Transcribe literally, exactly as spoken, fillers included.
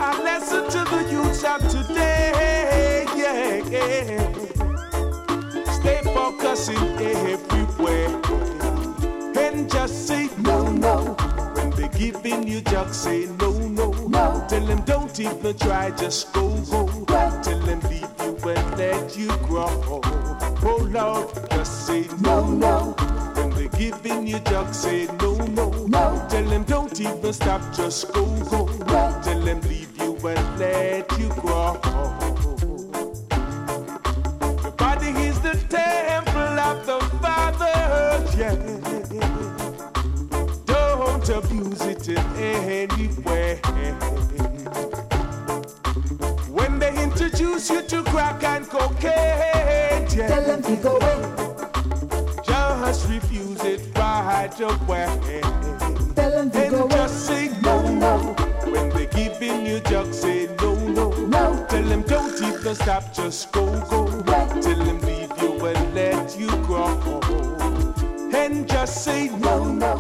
A lesson to the youths of today, yeah, yeah. Stay focusing everywhere and just say no, no. When they giving you jug, say no, no, no. Tell them don't even try, just go, go. Tell them leave you and let you grow. Oh Lord, just say no, no. When they giving you jug, say no, no, no. Tell them don't even stop, just go, go. Tell them leave you and let you grow. Your body is the temple of the Father, yeah. Don't abuse it in any way. When they introduce you to crack and cocaine, yeah, tell them to go away. Just refuse it right away. Tell them to and go away. Just say no, no. When they giving you jug, say no, no, no. Tell them don't even stop, just go, go. Right. Tell them leave you and let you grow. And just say no, no.